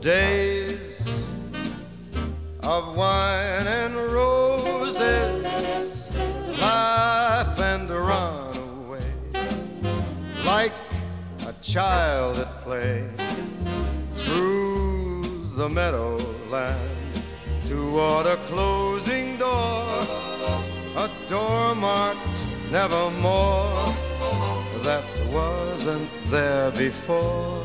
days of wine and roses, laugh and run away like a child at play through the meadowland toward a closing door, a door marked nevermore that wasn't there before.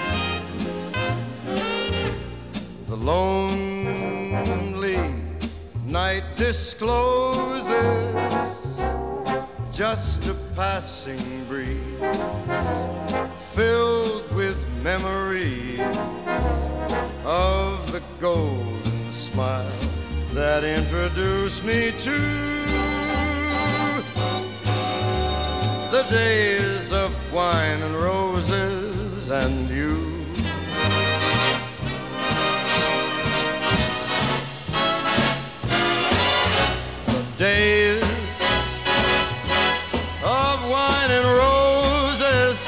The lonely night discloses just a passing breeze filled with memories of the golden smile that introduced me to the days of wine and roses and you. The days of wine and roses,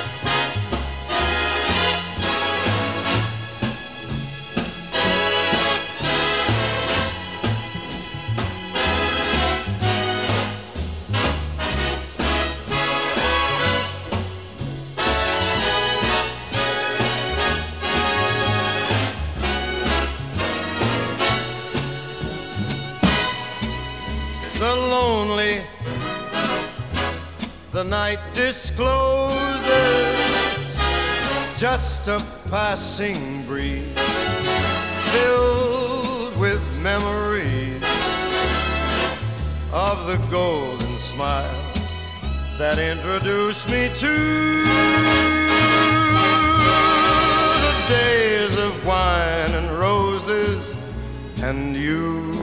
the lonely, the night discloses just a passing breeze filled with memories of the golden smile that introduced me to the days of wine and roses and you.